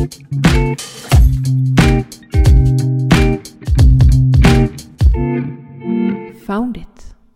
Found it.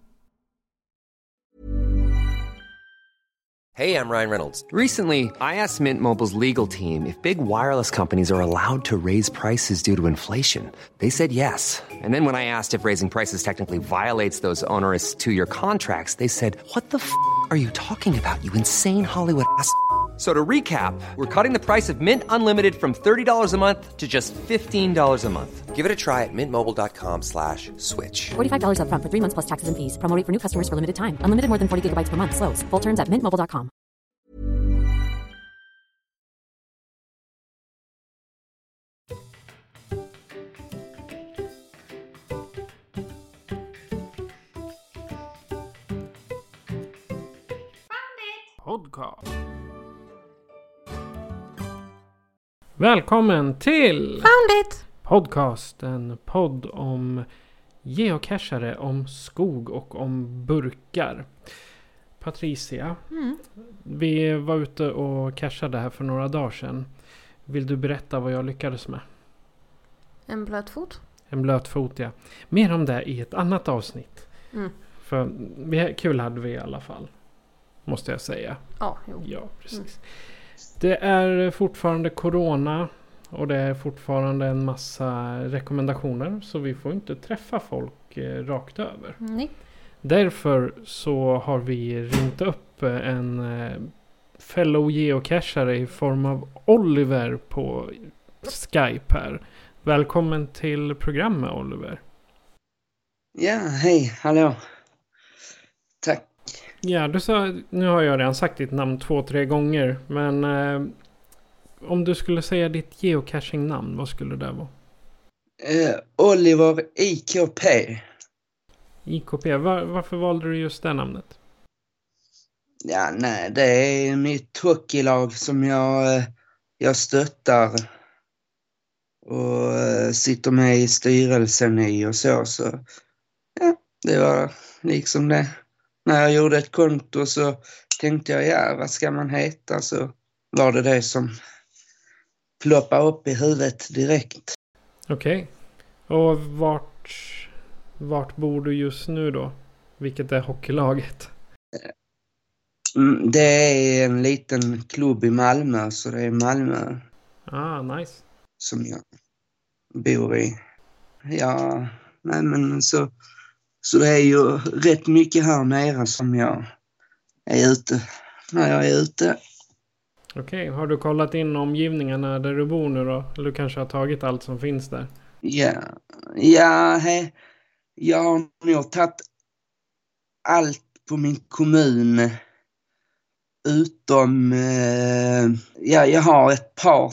Hey, I'm Ryan Reynolds. Recently, I asked Mint Mobile's legal team if big wireless companies are allowed to raise prices due to inflation. They said yes. And then when I asked if raising prices technically violates those onerous two-year contracts, they said, "What the f*** are you talking about, you insane Hollywood ass?" So to recap, we're cutting the price of Mint Unlimited from $30 a month to just $15 a month. Give it a try at mintmobile.com/switch. $45 up front for 3 months plus taxes and fees. Promo rate for new customers for limited time. Unlimited more than 40 gigabytes per month. Slows full terms at mintmobile.com. Podcast. Välkommen till Found it! Podcast, en podd om geocachare, om skog och om burkar. Patricia, vi var ute och cachade här för några dagar sedan. Vill du berätta vad jag lyckades med? En blötfot? En blötfot, ja. Mer om det i ett annat avsnitt. För kul hade vi i alla fall. Måste jag säga. Ja, jo. Ja, precis. Det är fortfarande corona. Och det är fortfarande en massa rekommendationer. Så vi får inte träffa folk rakt över. Nej. Därför så har vi ringt upp en fellow geocachare i form av Oliver på Skype här. Välkommen till programmet, Oliver. Ja, hej, hallå. Tack. Ja, du sa, nu har jag redan sagt ditt namn 2-3 gånger. Men om du skulle säga ditt geocaching-namn, vad skulle det vara? Oliver IKP. IKP, varför valde du just det namnet? Ja, nej, det är mitt hockeylag som jag stöttar och sitter med i styrelsen i och så. Så ja, det var liksom det. När jag gjorde ett konto så tänkte jag, ja, vad ska man heta? Så var det som ploppade upp i huvudet direkt. Okej. Och vart bor du just nu då? Vilket är hockeylaget? Det är en liten klubb i Malmö, så det är Malmö. Ah, nice. Som jag bor i. Ja, nej men så det är ju rätt mycket här nere som jag är ute. När jag är ute. Okej, har du kollat in omgivningarna där du bor nu då? Eller du kanske har tagit allt som finns där? Ja, jag har nog tagit allt på min kommun. Utom, jag har ett par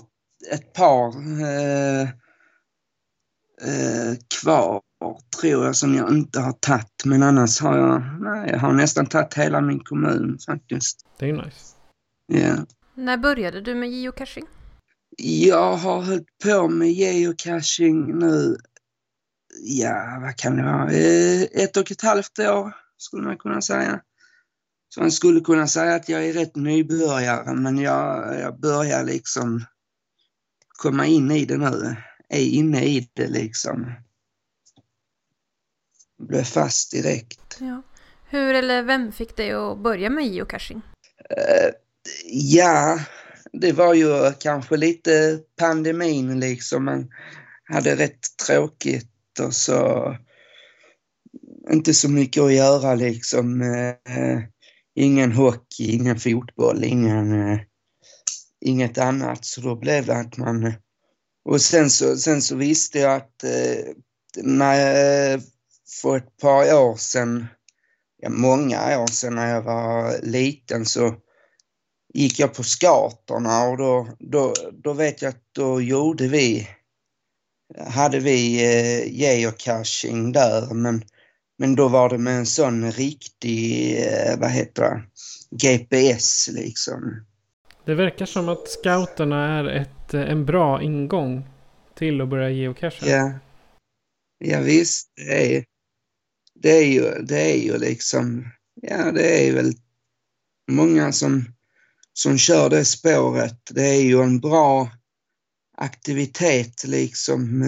kvar tror jag som jag inte har tagit. Men annars har jag har nästan tagit hela min kommun faktiskt. Det är nice. Ja. När började du med geocaching? Jag har hållit på med geocaching nu, ja vad kan det vara, 1,5 år skulle man kunna säga. Så man skulle kunna säga att jag är rätt nybörjare, men jag börjar liksom komma in i det nu. Är inne i det liksom. Blev fast direkt. Ja. Hur eller vem fick dig att börja med geocaching? Ja, det var ju kanske lite pandemin liksom. Man hade rätt tråkigt och så inte så mycket att göra liksom. Ingen hockey, ingen fotboll, inget annat. Så då blev det att man... Och sen så visste jag att för ett par år sedan, många år sedan när jag var liten, så gick jag på skatorna och då vet jag att då hade vi geocaching där, men då var det med en sån riktig, GPS liksom. Det verkar som att scouterna är en bra ingång till att börja geocacha. Ja visst, det är ju liksom, ja det är väl många som kör det spåret. Det är ju en bra aktivitet liksom,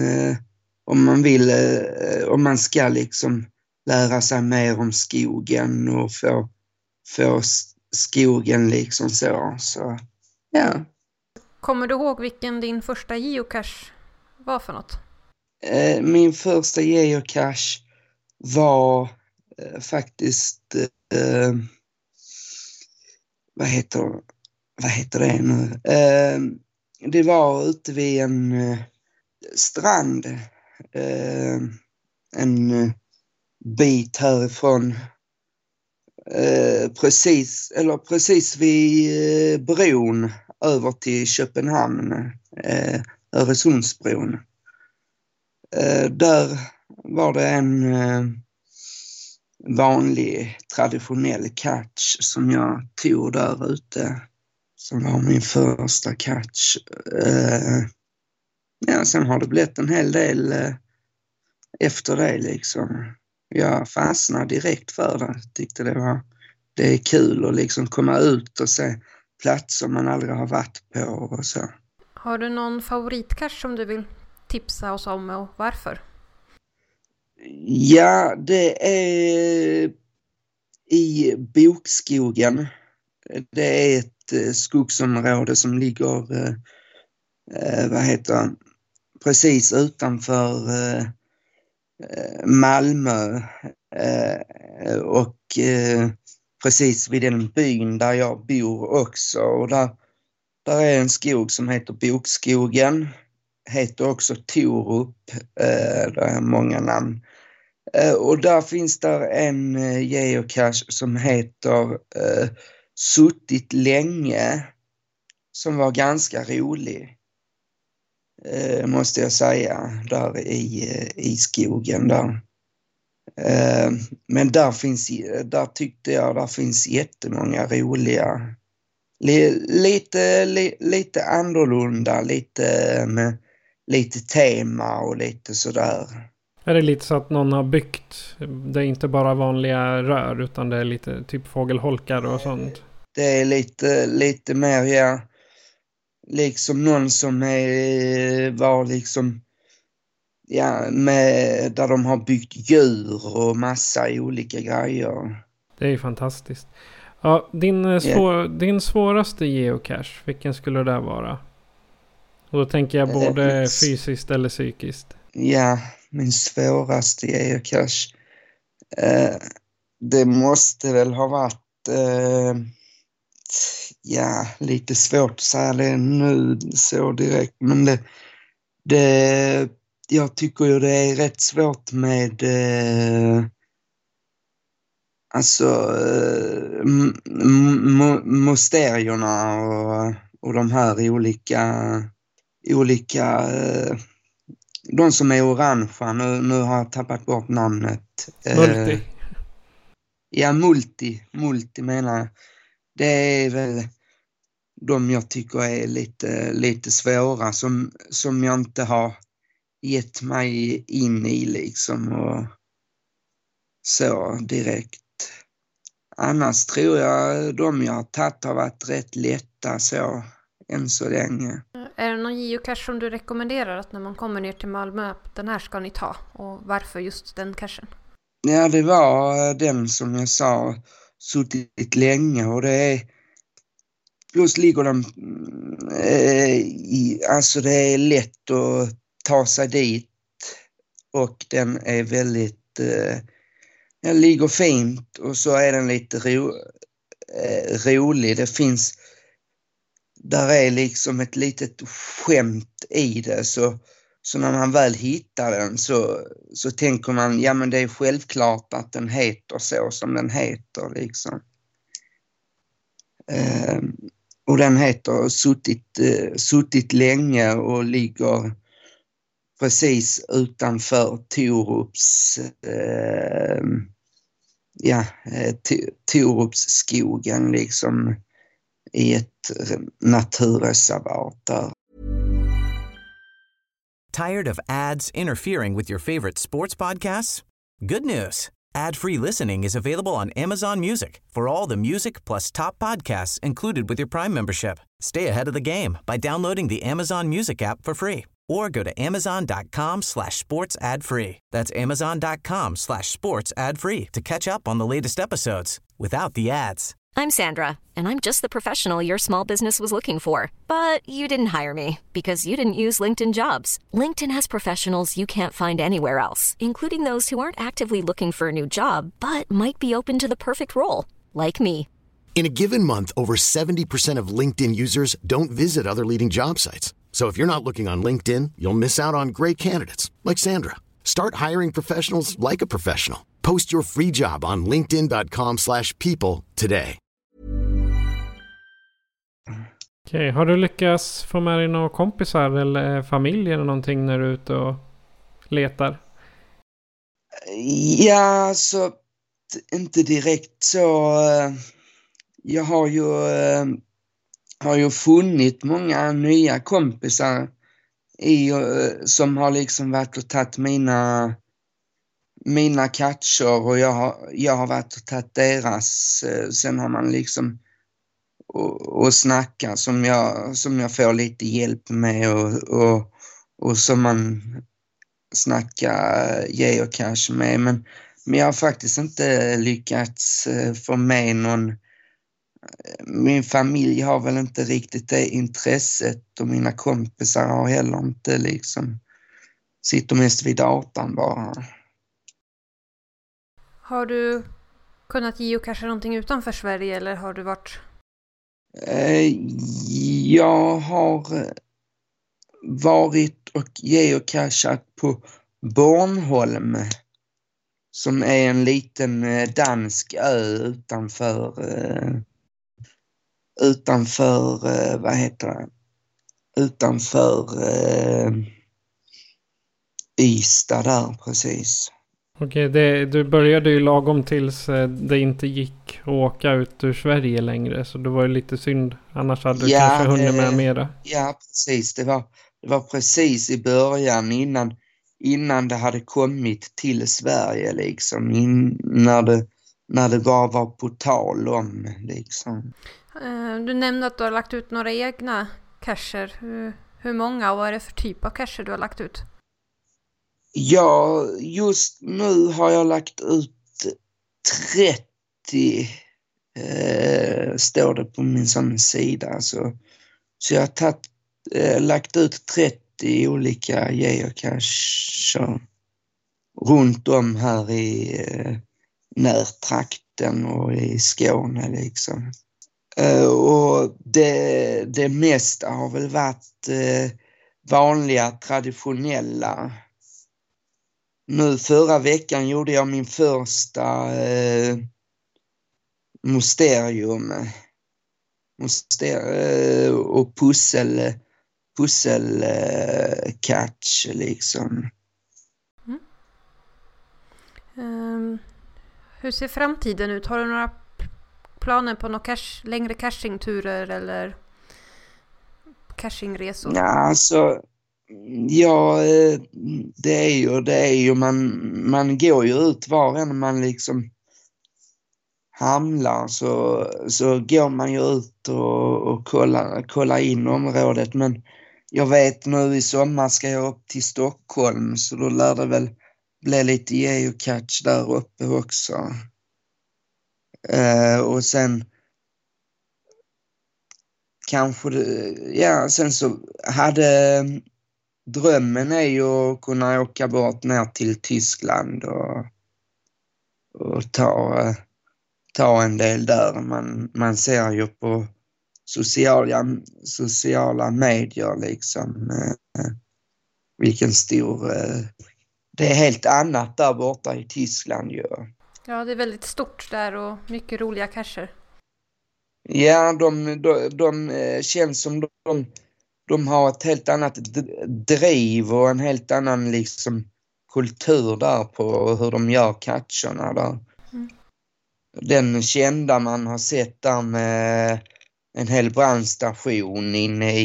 om man ska liksom lära sig mer om skogen och få skogen liksom så ja. Kommer du ihåg vilken din första geocache var för något? Min första geocache var faktiskt vad heter det nu? Det var ute vid en strand, en bit härifrån, precis vid bron över till Köpenhamn, Öresundsbron. Där var det en vanlig traditionell catch som jag tog där ute, som var min första catch. Sen har det blivit en hel del efter det liksom. Jag fastnade direkt för det. Tyckte det är kul att liksom komma ut och se platser man aldrig har varit på och så. Har du någon favoritcache som du vill tipsa oss om och varför? Ja, det är i Bokskogen. Det är ett skogsområde som ligger precis utanför Malmö och precis vid den byn där jag bor också. Och där är en skog som heter Bokskogen. Heter också Torup. Det är många namn. Och där finns där en geocache som heter Suttit länge, som var ganska rolig, måste jag säga, där i skogen där. Men där tyckte jag där finns jättemånga roliga, lite annorlunda, lite tema och lite sådär. Är det lite så att någon har byggt, det är inte bara vanliga rör utan det är lite typ fågelholkar och sånt? Det är lite mer, ja, liksom någon som var liksom, ja, med, där de har byggt djur och massa olika grejer. Det är ju fantastiskt. Ja, din svåraste geocache, vilken skulle det vara? Och då tänker jag både fysiskt eller psykiskt. Ja, min svåraste geocache. Det måste väl ha varit lite svårt att säga det nu så direkt, men jag tycker ju det är rätt svårt med mysterierna och de här olika de som är orangea, nu har jag tappat bort namnet. Multi. Ja, multi menar jag. Det är väl de jag tycker är lite svåra, som jag inte har gett mig in i liksom och så direkt. Annars tror jag de jag har tagit har varit rätt lätta så än så länge. Är det någon geocache som du rekommenderar att när man kommer ner till Malmö, den här ska ni ta? Och varför just den cachen? Ja, det var den som jag sa, Suttit länge, och det är plus ligger den alltså det är lätt att ta sig dit och den är väldigt den ligger fint och så är den lite rolig. Det finns, där är liksom ett litet skämt i det, så när man väl hittar den så tänker man, ja men det är självklart att den heter så som den heter liksom. Och den heter Suttit länge och ligger precis utanför Torups Torupsskogen liksom, i ett naturreservat där. Tired of ads interfering with your favorite sports podcasts? Good news. Ad-free listening is available on Amazon Music for all the music plus top podcasts included with your Prime membership. Stay ahead of the game by downloading the Amazon Music app for free or go to amazon.com/sports ad free. That's amazon.com/sports ad free to catch up on the latest episodes without the ads. I'm Sandra, and I'm just the professional your small business was looking for. But you didn't hire me because you didn't use LinkedIn Jobs. LinkedIn has professionals you can't find anywhere else, including those who aren't actively looking for a new job, but might be open to the perfect role, like me. In a given month, over 70% of LinkedIn users don't visit other leading job sites. So if you're not looking on LinkedIn, you'll miss out on great candidates like Sandra. Start hiring professionals like a professional. Post your free job on linkedin.com/people today. Okej, har du lyckats få med dig några kompisar eller familj eller någonting när du är ute och letar? Ja, så inte direkt så. Jag har ju funnit många nya kompisar som har liksom varit och tagit mina catcher och jag har varit och tagit deras. Sen har man liksom och snacka som jag får lite hjälp med och som man snackar geocache med. Men jag har faktiskt inte lyckats få med någon. Min familj har väl inte riktigt det intresset och mina kompisar har heller inte liksom, sitter mest vid datorn bara. Har du kunnat geocacha någonting utanför Sverige eller har du varit? Jag har varit och geocachat på Bornholm som är en liten dansk ö utanför vad heter det? Utanför Ystad där precis. Okej, du började ju lagom tills det inte gick att åka ut ur Sverige längre. Så det var ju lite synd. Annars hade du kanske hunnit med mera. Ja, precis. Det var precis i början innan det hade kommit till Sverige liksom. När det bara var på tal om liksom. Du nämnde att du har lagt ut några egna cacher. Hur många och vad är det för typ av cacher du har lagt ut? Ja, just nu har jag lagt ut 30 står det på min sån sida. Så jag har lagt ut 30 olika geocacher runt om här i närtrakten och i Skåne liksom. Och det mesta har väl varit vanliga traditionella. Nu förra veckan gjorde jag min första mysterium och pusselcatch liksom. Hur ser framtiden ut? Har du några planer på några längre cachingturer eller cachingresor? Ja, alltså det är ju man går ju ut var än man liksom hamnar så går man ju ut och kollar in området. Men jag vet nu i sommar ska jag upp till Stockholm så då lär det väl bli lite geocache där uppe också. Och sen kanske sen så hade drömmen är ju att kunna åka bort ner till Tyskland och ta en del där. Man ser ju på sociala medier liksom vilken stor det är helt annat där borta i Tyskland ju. Ja, det är väldigt stort där och mycket roliga cacher. Ja, de känns som de har ett helt annat driv och en helt annan liksom kultur där på hur de gör catcherna där. Den kända man har sett där med en hel brandstation inne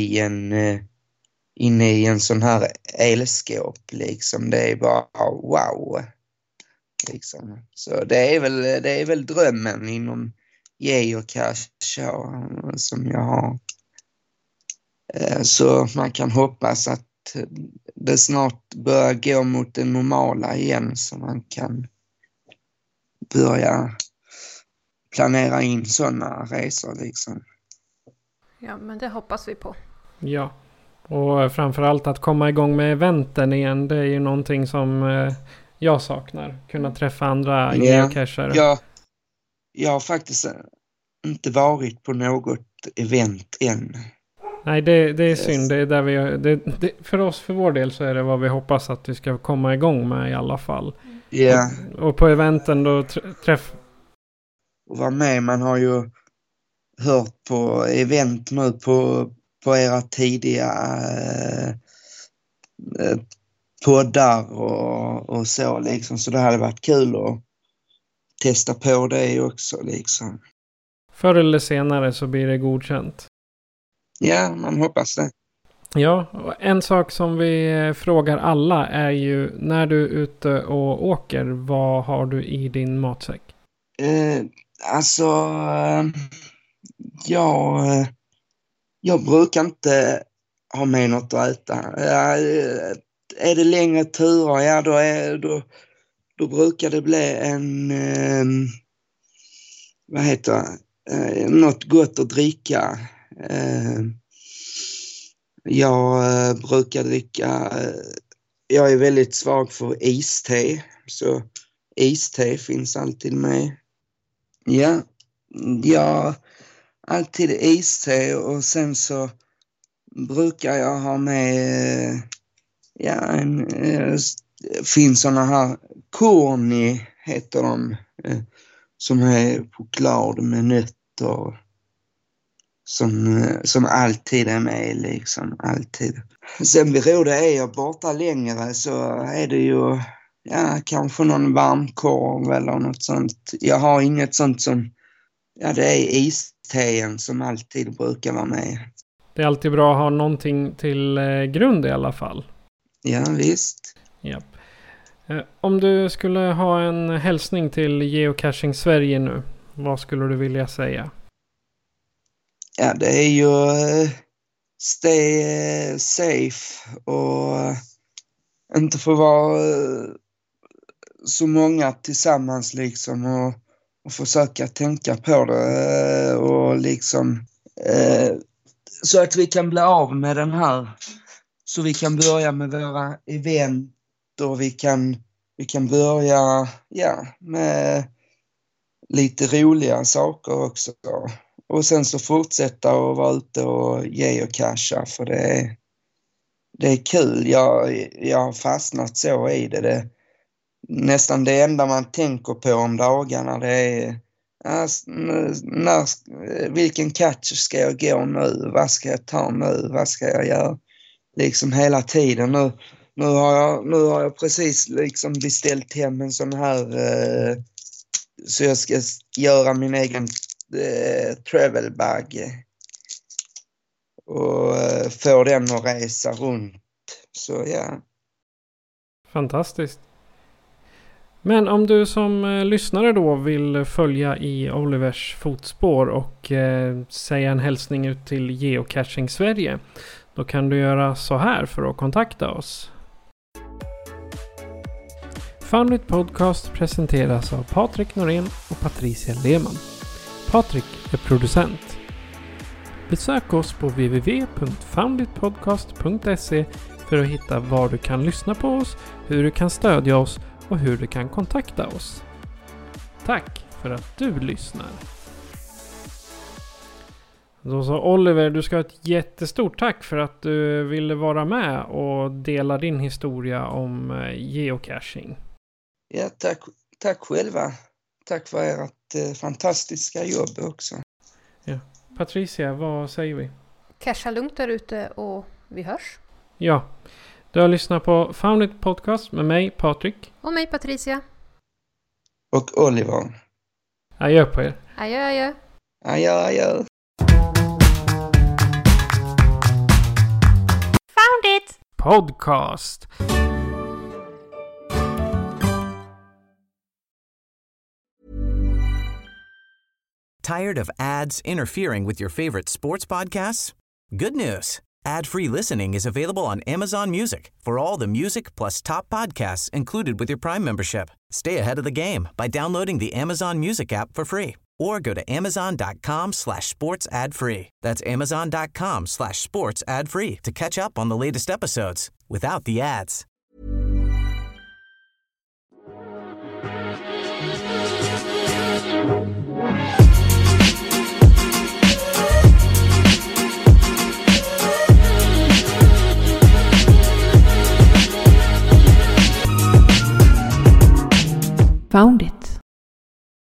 i en sån här elskåp liksom. Det är bara wow. Liksom. Så det är väl drömmen inom geocache som jag har. Så man kan hoppas att det snart börjar gå mot det normala igen, så man kan börja planera in sådana resor liksom. Ja, men det hoppas vi på. Ja, och framförallt att komma igång med eventen igen, det är ju någonting som jag saknar. Kunna träffa andra geocachare. Jag har faktiskt inte varit på något event än. Nej, det är synd. Det är där för vår del så är det vad vi hoppas att vi ska komma igång med i alla fall. Ja. Och på eventen då Och vara med, man har ju hört på event nu på era tidiga poddar och så liksom. Så det hade varit kul att testa på det också liksom. Förr eller senare så blir det godkänt. Ja, man hoppas det. Ja, och en sak som vi frågar alla är ju när du är ute och åker, vad har du i din matsäck? Jag brukar inte ha med något att äta. Är det längre turer, då brukar det bli något gott att dricka. Jag brukar dricka, jag är väldigt svag för iste, så iste finns alltid med. Ja, jag alltid iste, och sen så brukar jag ha med, finns såna här corny heter de, som är choklad med nötter. Som alltid är med liksom, alltid. Sen beror det, är jag borta längre så är det ju kanske någon varmkorv eller något sånt. Jag har inget sånt som, det är isteen som alltid brukar vara med. Det är alltid bra att ha någonting till grund i alla fall. Ja, visst. Ja. Om du skulle ha en hälsning till Geocaching Sverige nu, vad skulle du vilja säga? Ja, det är ju stay safe och inte få vara så många tillsammans liksom, och försöka tänka på det och liksom så att vi kan bli av med den här, så vi kan börja med våra event och vi kan börja med lite roliga saker också. Och sen så fortsätta att vara ute och geocacha, för det är kul. Jag har fastnat så i det. Nästan det enda man tänker på om dagarna, det är vilken catch ska jag gå nu? Vad ska jag ta nu? Vad ska jag göra? Liksom hela tiden. Nu har jag precis liksom beställt hem en sån här så jag ska göra min egen travel bag och få den att resa runt. Så ja. Fantastiskt. Men om du som lyssnare då vill följa i Olivers fotspår och säga en hälsning ut till Geocaching Sverige, då kan du göra så här för att kontakta oss. Foundit Podcast presenteras av Patrik Norén och Patricia Lehmann. Patrik är producent. Besök oss på www.founditpodcast.se för att hitta var du kan lyssna på oss, hur du kan stödja oss och hur du kan kontakta oss. Tack för att du lyssnar. Då sa Oliver, du ska ha ett jättestort tack för att du ville vara med och dela din historia om geocaching. Ja, tack själva. Tack för ert fantastiska jobb också. Ja. Patricia, vad säger vi? Cacha lugnt där ute och vi hörs. Ja, du har lyssnat på Foundit Podcast med mig, Patrik. Och mig, Patricia. Och Oliver. Adjö på er. Adjö, adjö. Adjö, adjö. Found it! Podcast. Tired of ads interfering with your favorite sports podcasts? Good news. Ad-free listening is available on Amazon Music for all the music plus top podcasts included with your Prime membership. Stay ahead of the game by downloading the Amazon Music app for free or go to amazon.com/sports ad free. That's amazon.com/sports ad free to catch up on the latest episodes without the ads.